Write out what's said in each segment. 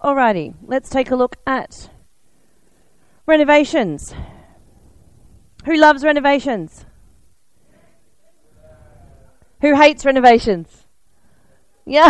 Alrighty, let's take a look at renovations. Who loves renovations? Who hates renovations? Yeah.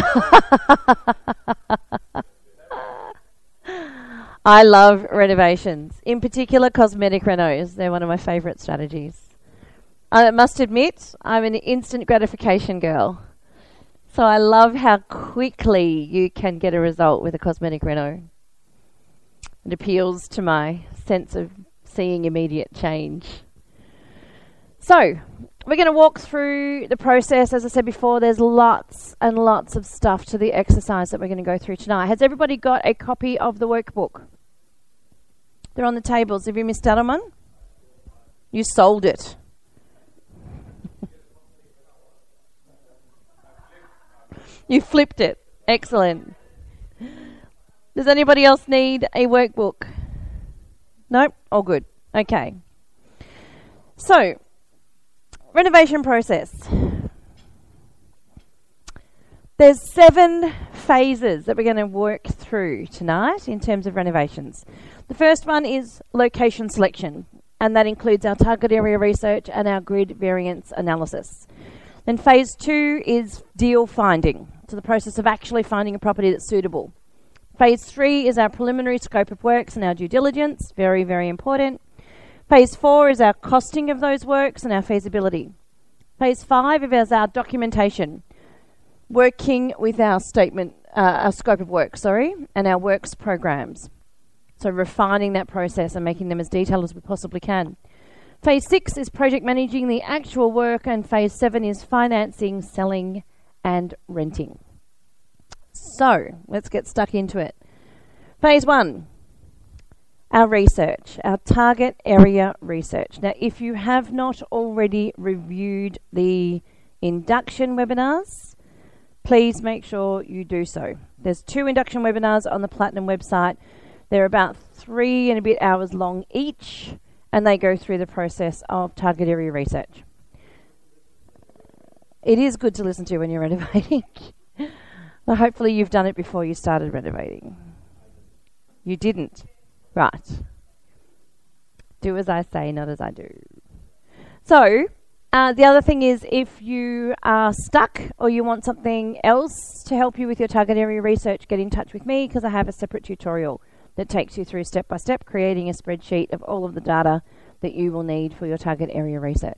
I love renovations. In particular, cosmetic renos. They're one of my favourite strategies. I must admit, I'm an instant gratification girl. So I love how quickly you can get a result with a cosmetic reno. It appeals to my sense of seeing immediate change. So, we're going to walk through the process. As I said before, there's lots and lots of stuff to the exercise that we're going to go through tonight. Has everybody got a copy of the workbook? They're on the tables. Have you missed out on one? You sold it. You flipped it. Excellent. Does anybody else need a workbook? Nope? All good. Okay. So, renovation process. There's 7 phases that we're going to work through tonight in terms of renovations. The first one is location selection, and that includes our target area research and our grid variance analysis. Then phase 2 is deal finding, so the process of actually finding a property that's suitable. Phase 3 is our preliminary scope of works and our due diligence, very, very important. Phase 4 is our costing of those works and our feasibility. Phase 5 is our documentation, working with our statement, our scope of work, and our works programs. So refining that process and making them as detailed as we possibly can. Phase 6 is project managing the actual work, and phase 7 is financing, selling and renting. So let's get stuck into it. Phase 1, our research, our target area research. Now, if you have not already reviewed the induction webinars, please make sure you do so. There's 2 induction webinars on the Platinum website. They're about 3 and a bit hours long each, and they go through the process of target area research. It is good to listen to when you're renovating. Well, hopefully you've done it before you started renovating. You didn't. Right. Do as I say, not as I do. So, the other thing is, if you are stuck or you want something else to help you with your target area research, get in touch with me, because I have a separate tutorial that takes you through step by step, creating a spreadsheet of all of the data that you will need for your target area research.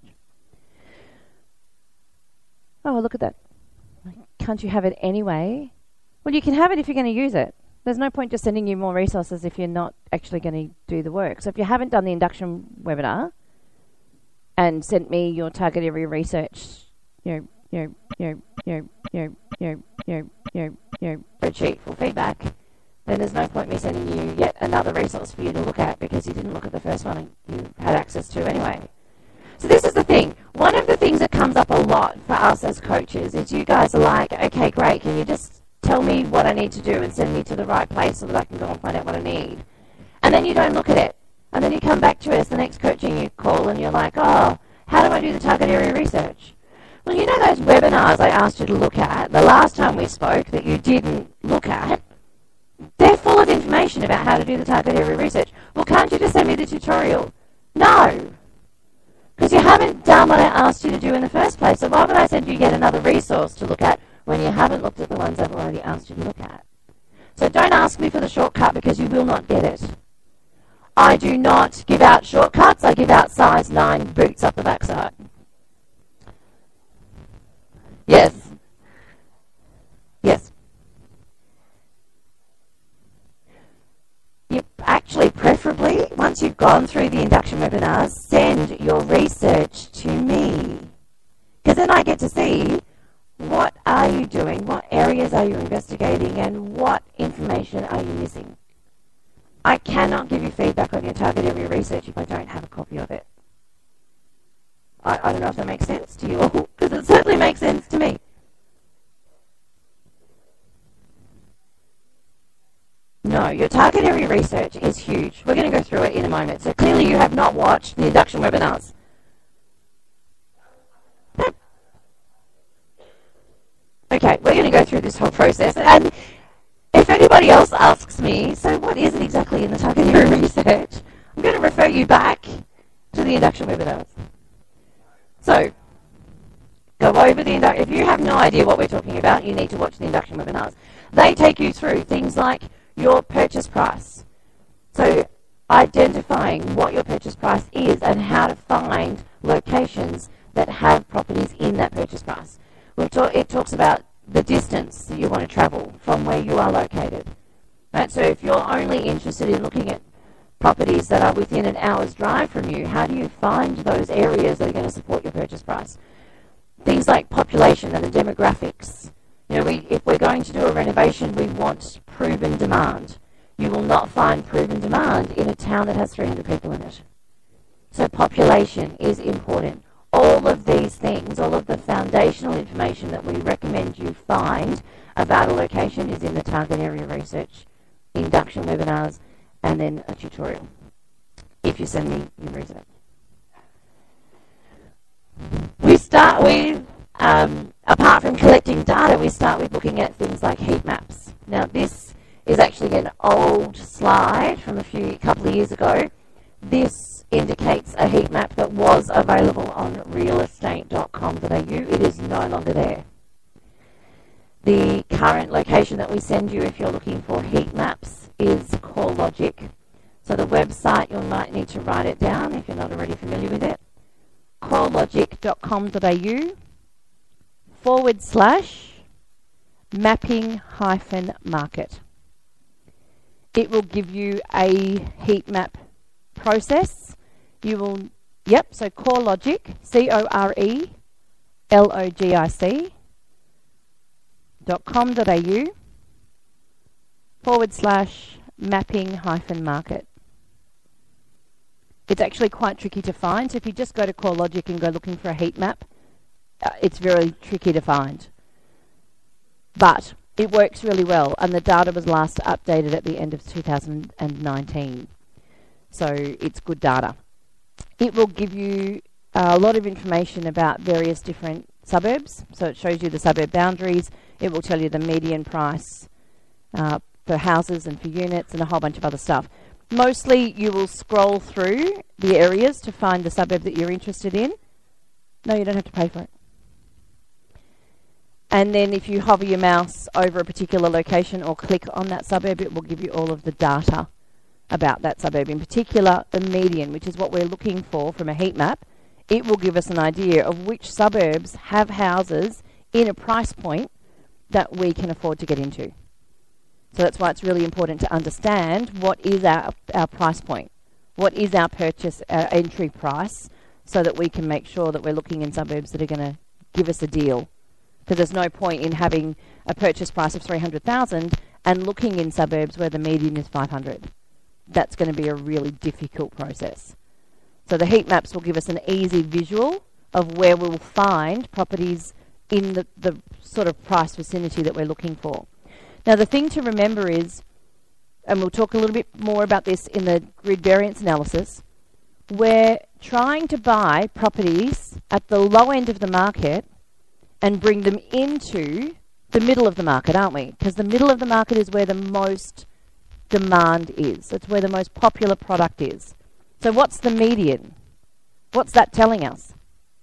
Oh, look at that. Can't you have it anyway? Well, you can have it if you're going to use it. There's no point just sending you more resources if you're not actually going to do the work. So if you haven't done the induction webinar and sent me your target area research, spreadsheet for feedback, then there's no point me sending you yet another resource for you to look at, because you didn't look at the first one and you had access to anyway. So this is the thing. One of the things that comes up a lot for us as coaches is you guys are like, okay, great, can you just tell me what I need to do and send me to the right place so that I can go and find out what I need? And then you don't look at it. And then you come back to us the next coaching you call and you're like, oh, how do I do the target area research? Well, you know those webinars I asked you to look at the last time we spoke that you didn't look at? They're full of information about how to do the target area research. Well, can't you just send me the tutorial? No. Because you haven't done what I asked you to do in the first place. So why would I send you yet another resource to look at when you haven't looked at the ones I've already asked you to look at? So don't ask me for the shortcut, because you will not get it. I do not give out shortcuts. I give out size 9 boots up the backside. Yes. Yes. Actually, preferably, once you've gone through the induction webinars, send your research to me. Because then I get to see, what are you doing, what areas are you investigating, and what information are you missing. I cannot give you feedback on your target area research if I don't have a copy of it. I don't know if that makes sense to you all, because it certainly makes sense to me. No, your target area research is huge. We're going to go through it in a moment. So clearly you have not watched the induction webinars. Okay, we're going to go through this whole process. And if anybody else asks me, so what is it exactly in the target area research? I'm going to refer you back to the induction webinars. So, go over the induction. If you have no idea what we're talking about, you need to watch the induction webinars. They take you through things like your purchase price. So, identifying what your purchase price is and how to find locations that have properties in that purchase price. It talks about the distance that you want to travel from where you are located. Right? So if you're only interested in looking at properties that are within an hour's drive from you, how do you find those areas that are going to support your purchase price? Things like population and the demographics. You know, if we're going to do a renovation, we want proven demand. You will not find proven demand in a town that has 300 people in it. So population is important. All of these things, all of the foundational information that we recommend you find about a location is in the target area research, induction webinars, and then a tutorial. If you send me your research. We start with, apart from collecting data, we start with looking at things like heat maps. Now this is actually an old slide from a couple of years ago. This indicates a heat map that was available on realestate.com.au. It is no longer there. The current location that we send you if you're looking for heat maps is CoreLogic. So the website, you might need to write it down if you're not already familiar with it. CoreLogic.com.au/mapping-market. It will give you a heat map process. You will, so CoreLogic, CoreLogic.com.au/mapping-market. It's actually quite tricky to find. So if you just go to CoreLogic and go looking for a heat map, it's very tricky to find. But it works really well, and the data was last updated at the end of 2019. So it's good data. It will give you a lot of information about various different suburbs. So it shows you the suburb boundaries. It will tell you the median price for houses and for units and a whole bunch of other stuff. Mostly you will scroll through the areas to find the suburb that you're interested in. No, you don't have to pay for it. And then if you hover your mouse over a particular location or click on that suburb, it will give you all of the data about that suburb. In particular, the median, which is what we're looking for from a heat map. It will give us an idea of which suburbs have houses in a price point that we can afford to get into. So that's why it's really important to understand what is our price point. What is our purchase entry price, so that we can make sure that we're looking in suburbs that are going to give us a deal. Because there's no point in having a purchase price of $300,000 and looking in suburbs where the median is $500. That's going to be a really difficult process. So the heat maps will give us an easy visual of where we'll find properties in the sort of price vicinity that we're looking for. Now the thing to remember is, and we'll talk a little bit more about this in the grid variance analysis, we're trying to buy properties at the low end of the market and bring them into the middle of the market, aren't we? Because the middle of the market is where the most demand is. It's where the most popular product is. So what's the median? What's that telling us?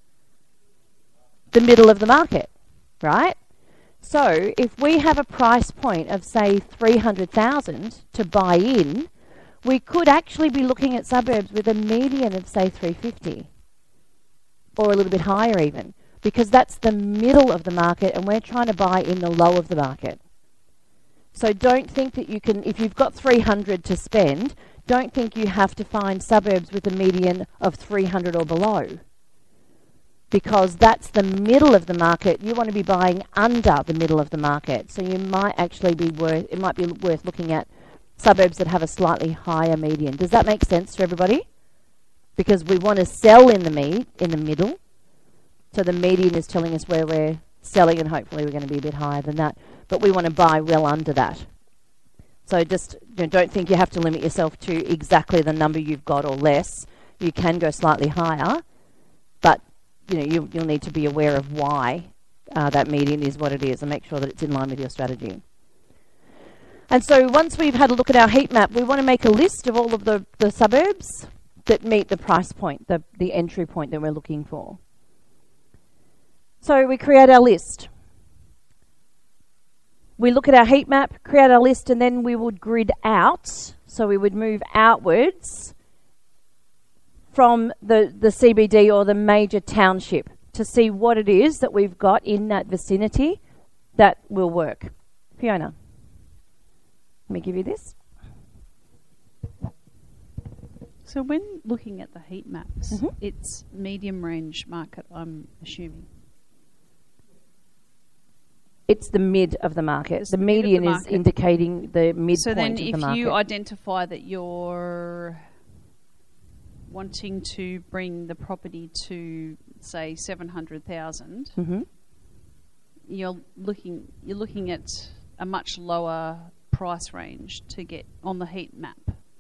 The middle of the market, right? So if we have a price point of, say, $300,000 to buy in, we could actually be looking at suburbs with a median of, say, $350,000 or a little bit higher even, because that's the middle of the market and we're trying to buy in the low of the market. So don't think that you can, if you've got $300,000 to spend, don't think you have to find suburbs with a median of $300,000 or below, because that's the middle of the market. You want to be buying under the middle of the market. So you might actually be it might be worth looking at suburbs that have a slightly higher median. Does that make sense to everybody? Because we want to sell in the middle. So the median is telling us where we're selling, and hopefully we're going to be a bit higher than that. But we want to buy well under that. So just don't think you have to limit yourself to exactly the number you've got or less. You can go slightly higher, but you'll need to be aware of why that median is what it is and make sure that it's in line with your strategy. And so once we've had a look at our heat map, we want to make a list of all of the suburbs that meet the price point, the entry point that we're looking for. So we create our list. We look at our heat map, create our list, and then we would grid out. So we would move outwards from the CBD or the major township to see what it is that we've got in that vicinity that will work. Fiona, let me give you this. So when looking at the heat maps, it's medium range market, I'm assuming. It's the mid of the market. The median is indicating the midpoint of the market. So then if you identify that you're wanting to bring the property to, say, 700,000, you're looking at a much lower price range to get on the heat map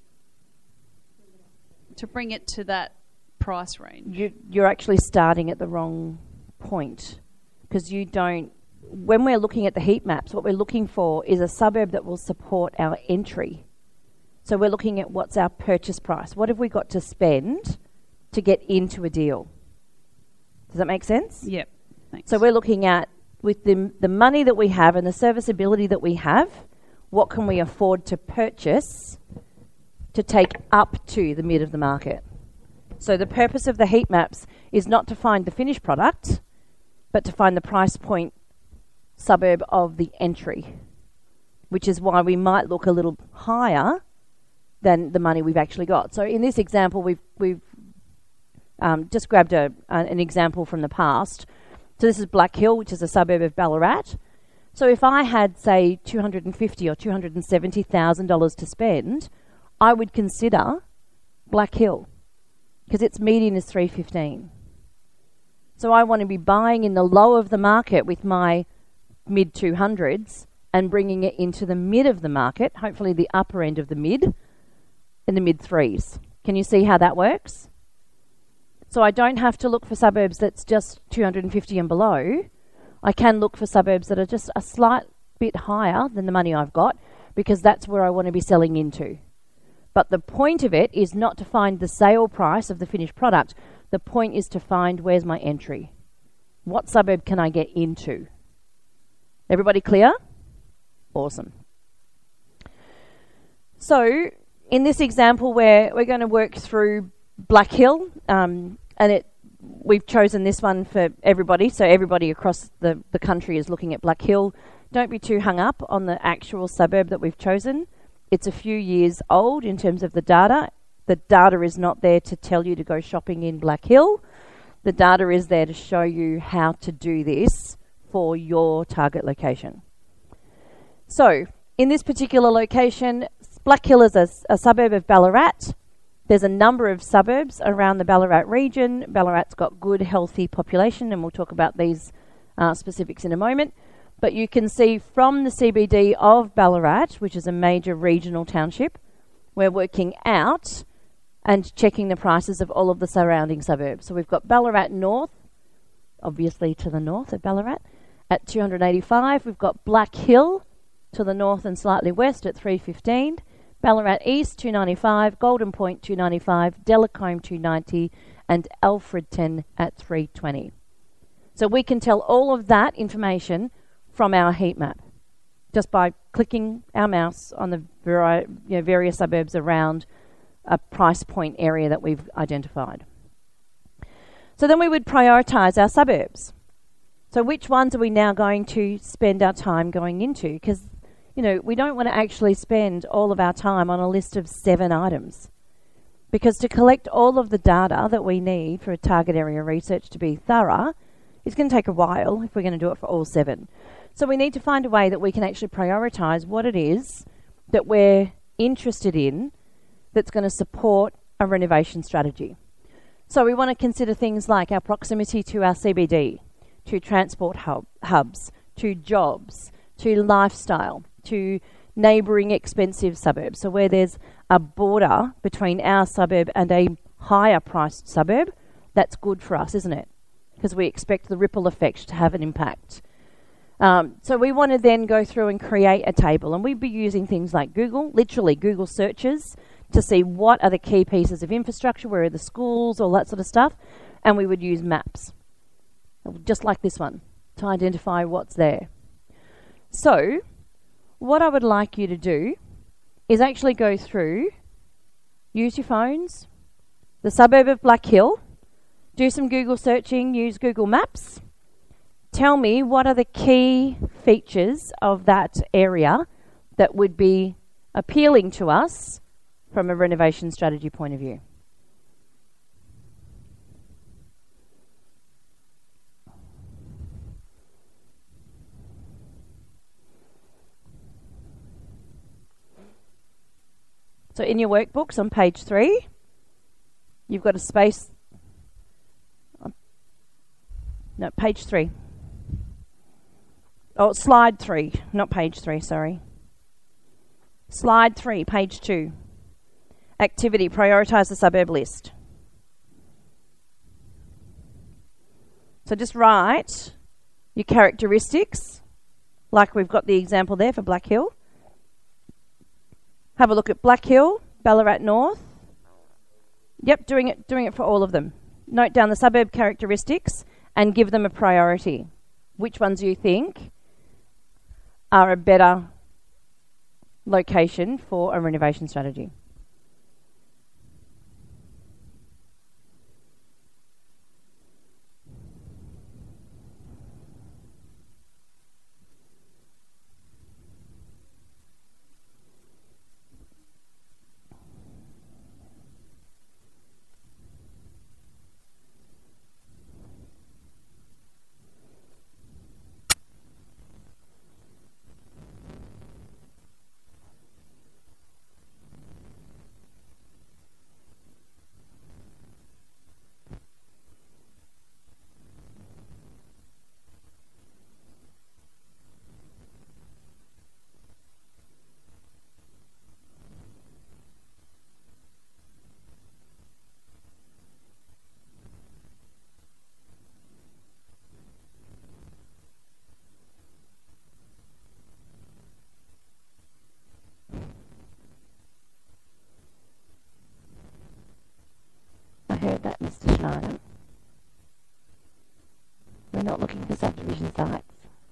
to bring it to that price range. You're actually starting at the wrong point, because you don't. When we're looking at the heat maps, what we're looking for is a suburb that will support our entry. So we're looking at what's our purchase price. What have we got to spend to get into a deal? Does that make sense? Yep. Thanks. So we're looking at, with the money that we have and the serviceability that we have, what can we afford to purchase to take up to the mid of the market? So the purpose of the heat maps is not to find the finished product, but to find the price point suburb of the entry, which is why we might look a little higher than the money we've actually got. So in this example, we've just grabbed an example from the past. So this is Black Hill, which is a suburb of Ballarat. So if I had, say, $250,000 or $270,000 to spend, I would consider Black Hill, because its median is $315,000. So I want to be buying in the low of the market with my mid 200s and bringing it into the mid of the market, hopefully the upper end of the mid, in the mid threes. Can you see how that works? So I don't have to look for suburbs that's just 250 and below. I can look for suburbs that are just a slight bit higher than the money I've got, because that's where I want to be selling into. But the point of it is not to find the sale price of the finished product. The point is to find, where's my entry? What suburb can I get into? Everybody clear? Awesome. So in this example, where we're going to work through Black Hill, and we've chosen this one for everybody, so everybody across the country is looking at Black Hill. Don't be too hung up on the actual suburb that we've chosen. It's a few years old in terms of the data. The data is not there to tell you to go shopping in Black Hill. The data is there to show you how to do this for your target location. So in this particular location, Black Hill is a suburb of Ballarat. There's a number of suburbs around the Ballarat region. Ballarat's got good, healthy population, and we'll talk about these specifics in a moment. But you can see from the CBD of Ballarat, which is a major regional township, we're working out and checking the prices of all of the surrounding suburbs. So we've got Ballarat North, obviously to the north of Ballarat, at 285. We've got Black Hill to the north and slightly west at 315. Ballarat East 295, Golden Point 295, Delacombe 290, and Alfredton at 320. So we can tell all of that information from our heat map just by clicking our mouse on the various suburbs around a price point area that we've identified. So then we would prioritise our suburbs. So which ones are we now going to spend our time going into? Because, we don't want to actually spend all of our time on a list of 7 items. Because to collect all of the data that we need for a target area research to be thorough, it's going to take a while if we're going to do it for all 7. So we need to find a way that we can actually prioritise what it is that we're interested in that's going to support a renovation strategy. So we want to consider things like our proximity to our CBD, to transport hubs, to jobs, to lifestyle, to neighbouring expensive suburbs. So where there's a border between our suburb and a higher priced suburb, that's good for us, isn't it? Because we expect the ripple effect to have an impact. So we want to then go through and create a table, and we'd be using things like Google, literally Google searches, to see what are the key pieces of infrastructure, where are the schools, all that sort of stuff, and we would use maps, just like this one, to identify what's there. So what I would like you to do is actually go through, use your phones, the suburb of Black Hill, do some Google searching, use Google Maps. Tell me what are the key features of that area that would be appealing to us from a renovation strategy point of view. So in your workbooks on page 3, you've got a space. No, page 3. Oh, slide 3, not page 3, sorry. Slide 3, page 2. Activity, prioritise the suburb list. So just write your characteristics, like we've got the example there for Black Hill. Have a look at Black Hill, Ballarat North. Yep, doing it for all of them. Note down the suburb characteristics and give them a priority. Which ones you think are a better location for a renovation strategy? I heard that, Mr. Schneider. We're not looking for subdivision sites.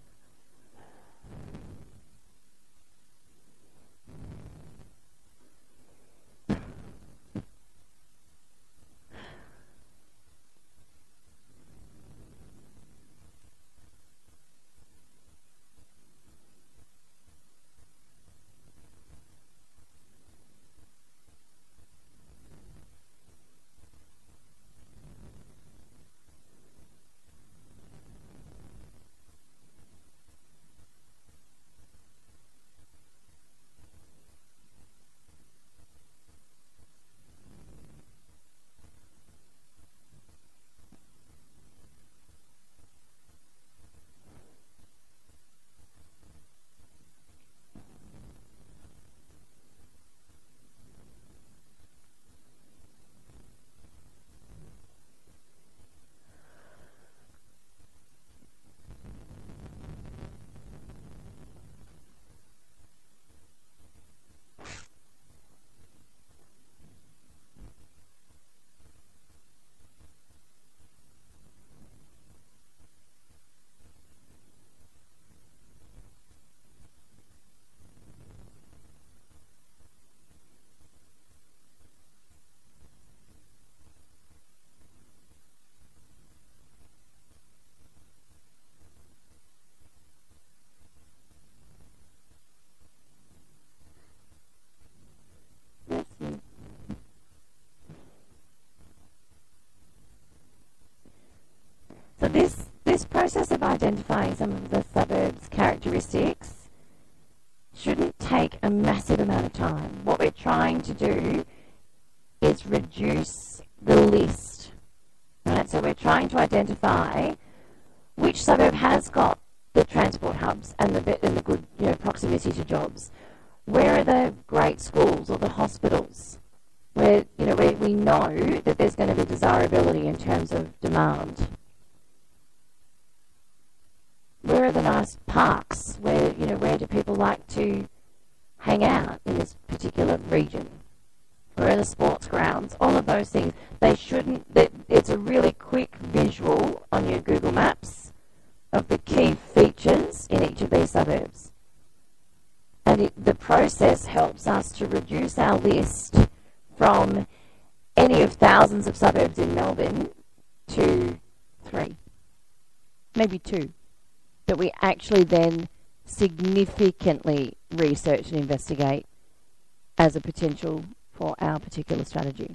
So this process of identifying some of the suburbs' characteristics shouldn't take a massive amount of time. What we're trying to do is reduce the list, right? So we're trying to identify which suburb has got the transport hubs and the good, proximity to jobs. Where are the great schools or the hospitals? Where we know that there's going to be desirability in terms of demand. Where are the nice just parks. Where do people like to hang out in this particular region? Where are the sports grounds? All of those things. It's a really quick visual on your Google Maps of the key features in each of these suburbs. And the process helps us to reduce our list from any of thousands of suburbs in Melbourne to 3, maybe 2, that we actually then significantly research and investigate as a potential for our particular strategy.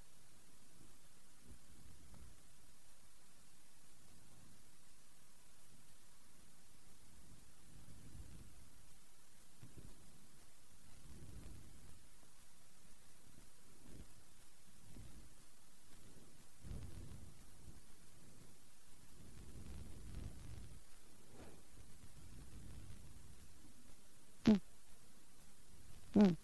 Mm.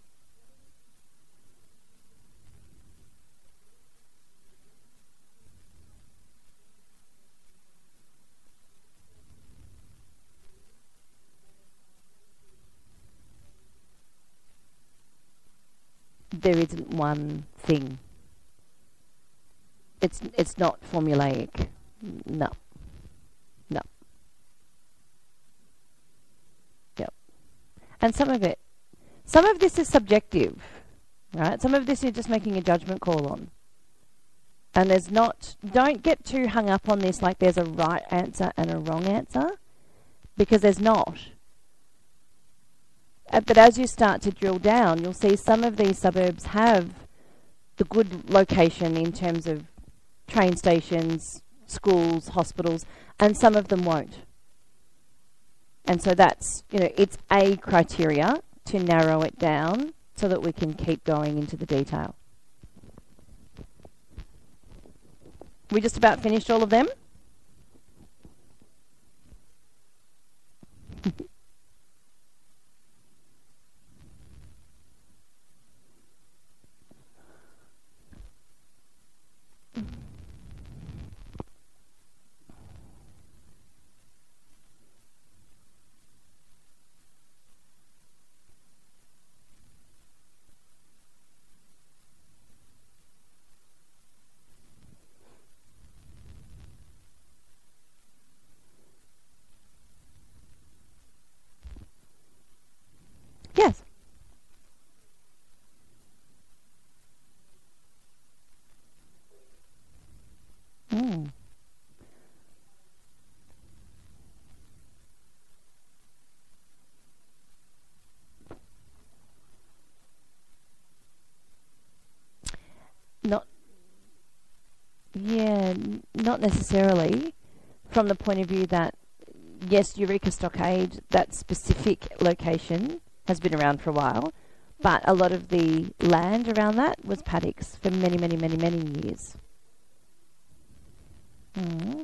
There isn't one thing. It's not formulaic. No. No. Yep. And some of this is subjective, right? Some of this you're just making a judgment call on. And don't get too hung up on this like there's a right answer and a wrong answer, because there's not. But as you start to drill down, you'll see some of these suburbs have the good location in terms of train stations, schools, hospitals, and some of them won't. And so that's, it's a criteria to narrow it down so that we can keep going into the detail. We just about finished all of them? Yes. Mm. Not necessarily, from the point of view that, yes, Eureka Stockade, that specific location, has been around for a while, but a lot of the land around that was paddocks for many, many, many, many years. Mm.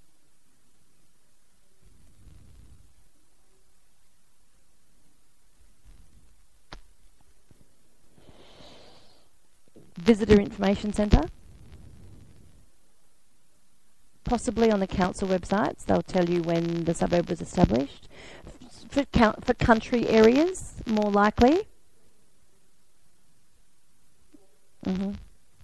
Visitor Information Centre. Possibly on the council websites, they'll tell you when the suburb was established. For country areas, more likely. Mm-hmm.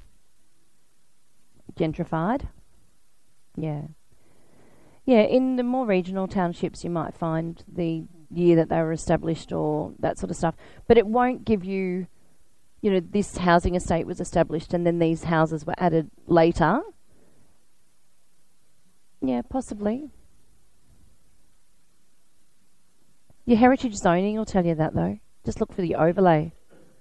Gentrified. Yeah. Yeah, in the more regional townships, you might find the year that they were established or that sort of stuff. But it won't give you, this housing estate was established and then these houses were added later. Yeah, possibly. Your heritage zoning will tell you that, though. Just look for the overlay.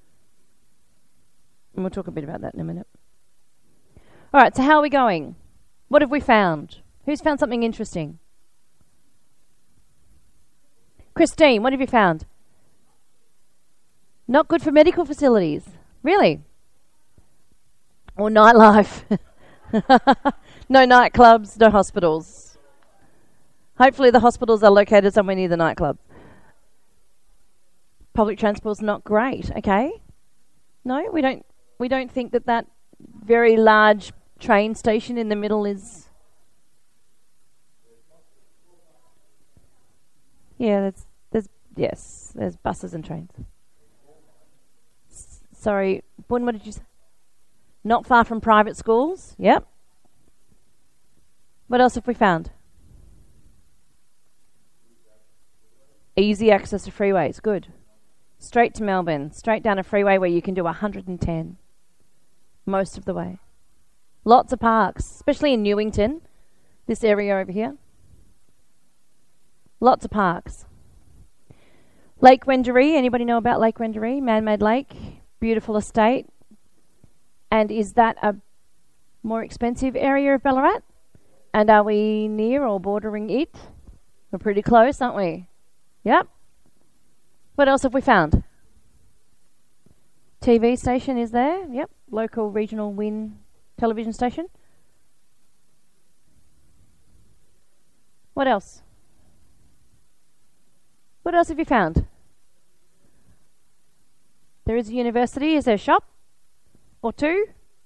And we'll talk a bit about that in a minute. All right, so how are we going? What have we found? Who's found something interesting? Christine, what have you found? Not good for medical facilities. Really? Or nightlife. No nightclubs, no hospitals. Hopefully the hospitals are located somewhere near the nightclub. Public transport's not great, okay? No, we don't think that very large train station in the middle is... Yeah, there's buses and trains. Sorry, Bun, what did you say? Not far from private schools. Yep. What else have we found? Easy access to freeways. Good. Straight to Melbourne. Straight down a freeway where you can do 110 most of the way. Lots of parks, especially in Newington, this area over here. Lots of parks. Lake Wendouree. Anybody know about Lake Wendouree? Man-made lake. Beautiful estate. And is that a more expensive area of Ballarat? And are we near or bordering it? We're pretty close, aren't we? Yep. What else have we found? TV station is there. Yep. Local regional WIN television station. What else? What else have you found? There is a university. Is there a shop? Or two?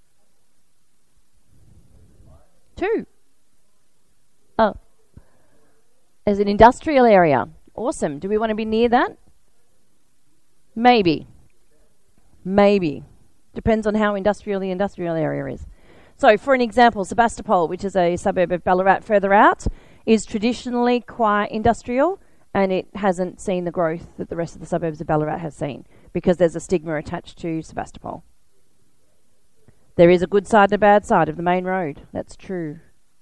Two. Oh. There's an industrial area. Awesome. Do we want to be near that? Maybe. Maybe. Depends on how industrial the industrial area is. So, for an example, Sebastopol, which is a suburb of Ballarat further out, is traditionally quite industrial, and it hasn't seen the growth that the rest of the suburbs of Ballarat has seen because there's a stigma attached to Sebastopol. There is a good side and a bad side of the main road. That's true.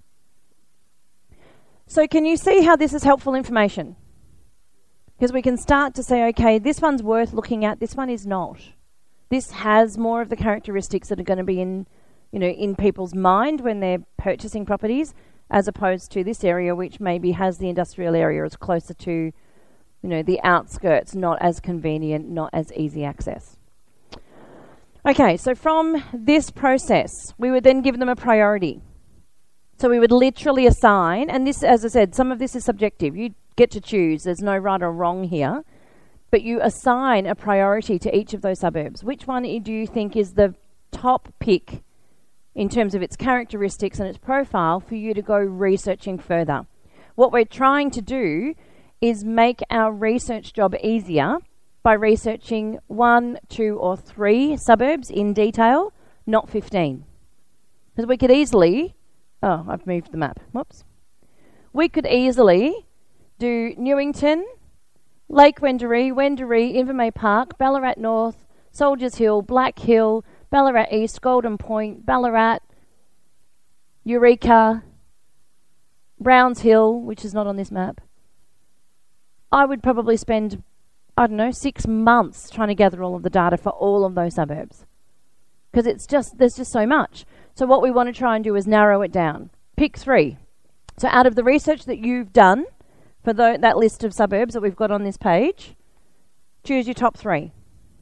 So can you see how this is helpful information? Because we can start to say, okay, this one's worth looking at, this one is not. This has more of the characteristics that are going to be in people's mind when they're purchasing properties, as opposed to this area, which maybe has the industrial area as closer to, the outskirts, not as convenient, not as easy access. Okay, so from this process, we would then give them a priority. So we would literally assign, and this, as I said, some of this is subjective. You get to choose. There's no right or wrong here. But you assign a priority to each of those suburbs. Which one do you think is the top pick in terms of its characteristics and its profile for you to go researching further? What we're trying to do is make our research job easier by researching 1, 2, or 3 suburbs in detail, not 15. Because we could easily... Oh, I've moved the map. Whoops. We could easily do Newington, Lake Wendouree, Invermay Park, Ballarat North, Soldiers Hill, Black Hill, Ballarat East, Golden Point, Ballarat, Eureka, Browns Hill, which is not on this map. I would probably spend, 6 months trying to gather all of the data for all of those suburbs. Because there's just so much. So what we want to try and do is narrow it down. Pick 3. So out of the research that you've done for that list of suburbs that we've got on this page, choose your top 3.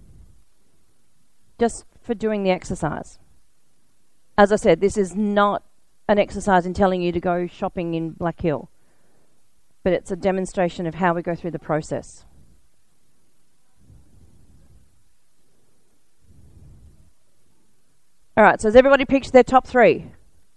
Just for doing the exercise. As I said, this is not an exercise in telling you to go shopping in Black Hill, but it's a demonstration of how we go through the process. All right, so has everybody picked their top 3?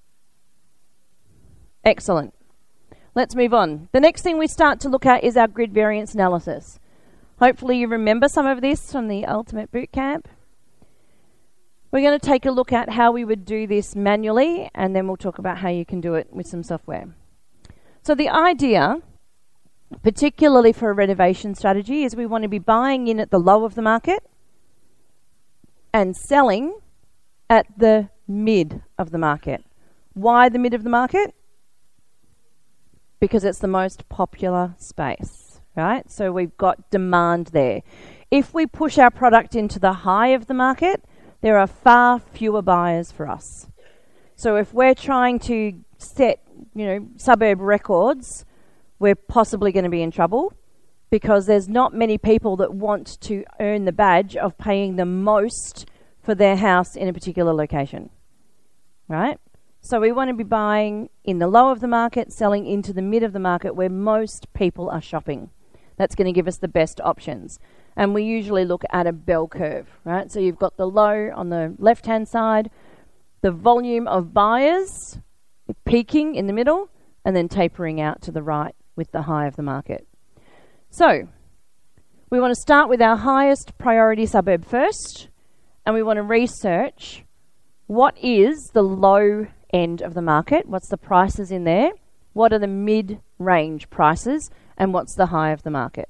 Excellent. Let's move on. The next thing we start to look at is our grid variance analysis. Hopefully you remember some of this from the Ultimate Bootcamp. We're going to take a look at how we would do this manually, and then we'll talk about how you can do it with some software. So the idea, particularly for a renovation strategy, is we want to be buying in at the low of the market and selling at the mid of the market. Why the mid of the market? Because it's the most popular space, right? So we've got demand there. If we push our product into the high of the market, there are far fewer buyers for us. So if we're trying to set, suburb records, we're possibly going to be in trouble because there's not many people that want to earn the badge of paying the most for their house in a particular location, right? So we want to be buying in the low of the market, selling into the mid of the market where most people are shopping. That's going to give us the best options. And we usually look at a bell curve, right? So you've got the low on the left-hand side, the volume of buyers peaking in the middle, and then tapering out to the right with the high of the market. So, we want to start with our highest priority suburb first, and we want to research what is the low end of the market, what's the prices in there, what are the mid-range prices, and what's the high of the market.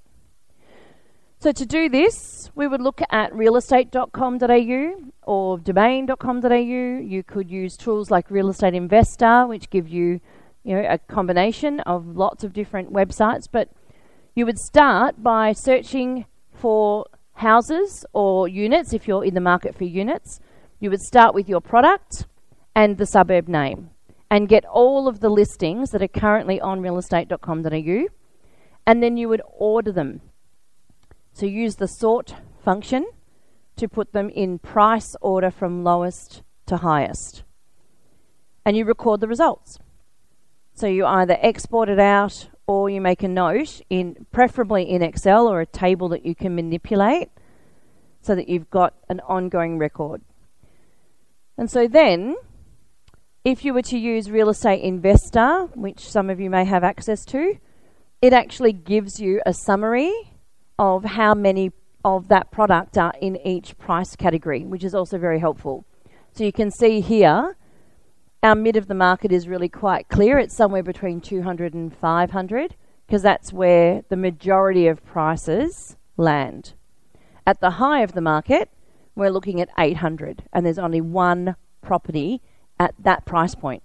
So to do this, we would look at realestate.com.au or domain.com.au. You could use tools like Real Estate Investor, which give you, a combination of lots of different websites. But you would start by searching for houses or units if you're in the market for units. You would start with your product and the suburb name and get all of the listings that are currently on realestate.com.au, and then you would order them. So use the sort function to put them in price order from lowest to highest. And you record the results. So you either export it out or you make a note, preferably in Excel or a table that you can manipulate so that you've got an ongoing record. And so then, if you were to use Real Estate Investor, which some of you may have access to, it actually gives you a summary of how many of that product are in each price category, which is also very helpful. So you can see here, our mid of the market is really quite clear. It's somewhere between 200 and 500, because that's where the majority of prices land. At the high of the market, we're looking at 800, and there's only one property at that price point.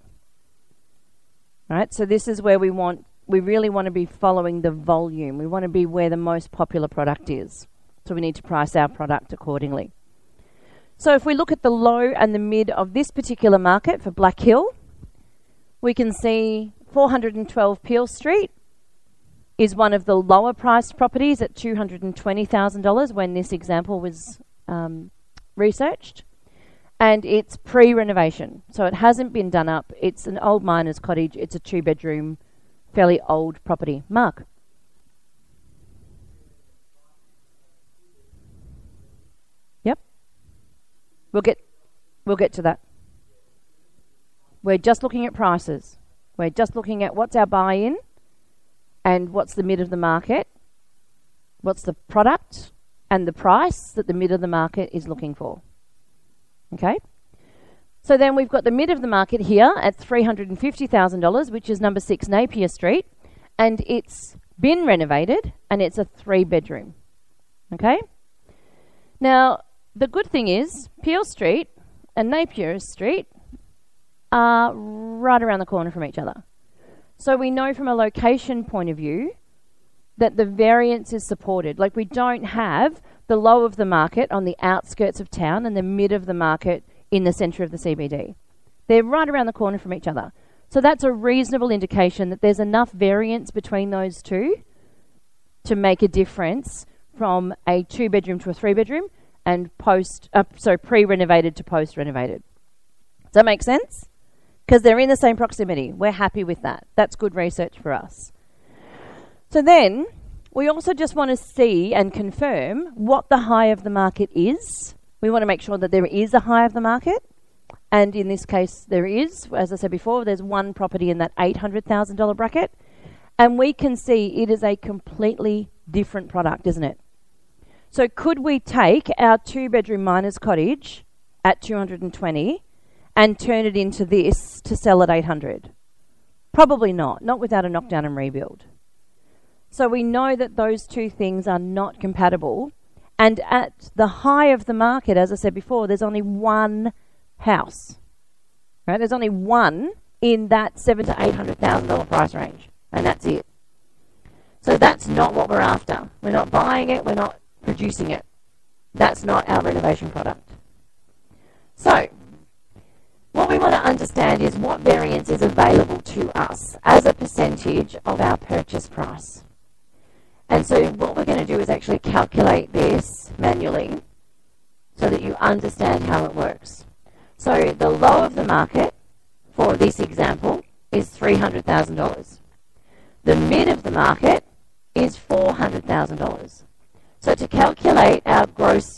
Right? So this is where we really want to be following the volume. We want to be where the most popular product is. So we need to price our product accordingly. So if we look at the low and the mid of this particular market for Black Hill, we can see 412 Peel Street is one of the lower priced properties at $220,000 when this example was researched. And it's pre-renovation. So it hasn't been done up. It's an old miner's cottage. It's a 2-bedroom, fairly old property. Mark? Yep. We'll get to that. We're just looking at prices. We're just looking at what's our buy-in and what's the mid of the market, what's the product and the price that the mid of the market is looking for. Okay? So then we've got the mid of the market here at $350,000, which is number 6 Napier Street, and it's been renovated and it's a 3-bedroom. Okay? Now, the good thing is Peel Street and Napier Street are right around the corner from each other. So we know from a location point of view that the variance is supported. Like, we don't have the low of the market on the outskirts of town and the mid of the market in the centre of the CBD. They're right around the corner from each other. So that's a reasonable indication that there's enough variance between those two to make a difference from a 2-bedroom to a 3-bedroom and pre-renovated to post-renovated. Does that make sense? Because they're in the same proximity. We're happy with that. That's good research for us. So then, we also just want to see and confirm what the high of the market is. We want to make sure that there is a high of the market. And in this case, there is. As I said before, there's one property in that $800,000 bracket. And we can see it is a completely different product, isn't it? So could we take our 2-bedroom miner's cottage at 220 and turn it into this to sell at 800? Probably not without a knockdown and rebuild. So we know that those two things are not compatible. And at the high of the market, as I said before, there's only one house. Right? There's only one in that $700,000 to $800,000 price range. And that's it. So that's not what we're after. We're not buying it. We're not producing it. That's not our renovation product. So what we want to understand is what variance is available to us as a percentage of our purchase price. And so what we're going to do is actually calculate this manually so that you understand how it works. So the low of the market for this example is $300,000. The mid of the market is $400,000. So to calculate our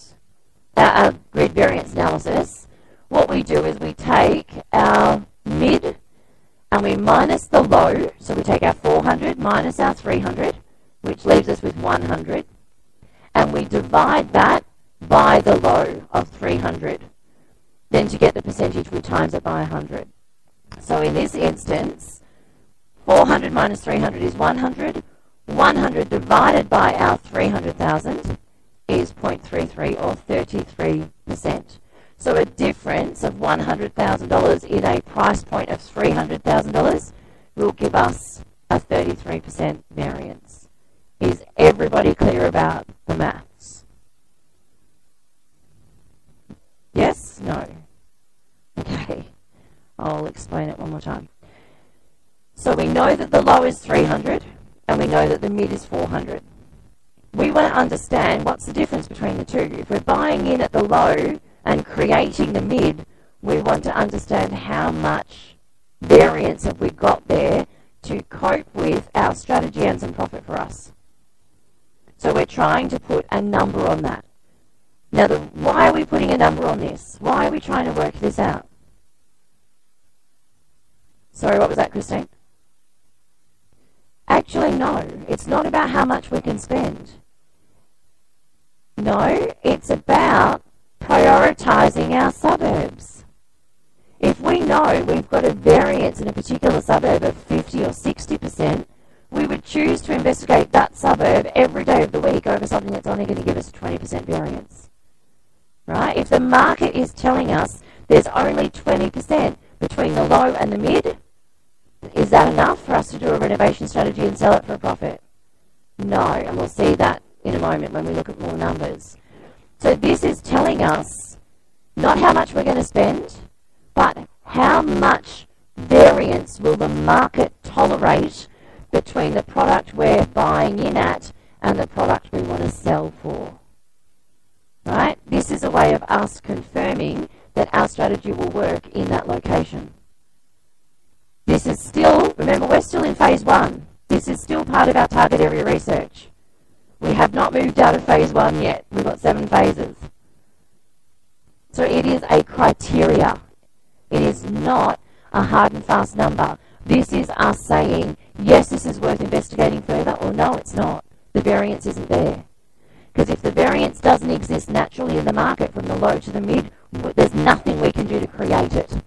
grid variance analysis, what we do is we take our mid and we minus the low. So we take our 400 minus our 300, which which leaves us with 100. And we divide that by the low of 300. Then to get the percentage, we times it by 100. So in this instance, 400 minus 300 is 100. 100 divided by our 300,000 is 0.33 or 33%. So a difference of $100,000 in a price point of $300,000 will give us a 33% variance. Is everybody clear about the maths? Yes? No? Okay. I'll explain it one more time. So we know that the low is 300 and we know that the mid is 400. We want to understand what's the difference between the two. If we're buying in at the low and creating the mid, we want to understand how much variance have we got there to cope with our strategy and some profit for us. So we're trying to put a number on that. Now, why are we putting a number on this? Why are we trying to work this out? Sorry, what was that, Christine? Actually, no. It's not about how much we can spend. No, it's about prioritising our suburbs. If we know we've got a variance in a particular suburb of 50 or 60%, we would choose to investigate that suburb every day of the week over something that's only going to give us a 20% variance. Right? If the market is telling us there's only 20% between the low and the mid, is that enough for us to do a renovation strategy and sell it for a profit? No, and we'll see that in a moment when we look at more numbers. So this is telling us not how much we're going to spend, but how much variance will the market tolerate between the product we're buying in at and the product we want to sell for. Right? This is a way of us confirming that our strategy will work in that location. This is still, remember, we're still in phase 1. This is still part of our target area research. We have not moved out of phase 1 yet. We've got 7 phases. So it is a criteria. It is not a hard and fast number. This is us saying, yes, this is worth investigating further, or no, it's not. The variance isn't there. Because if the variance doesn't exist naturally in the market from the low to the mid, there's nothing we can do to create it.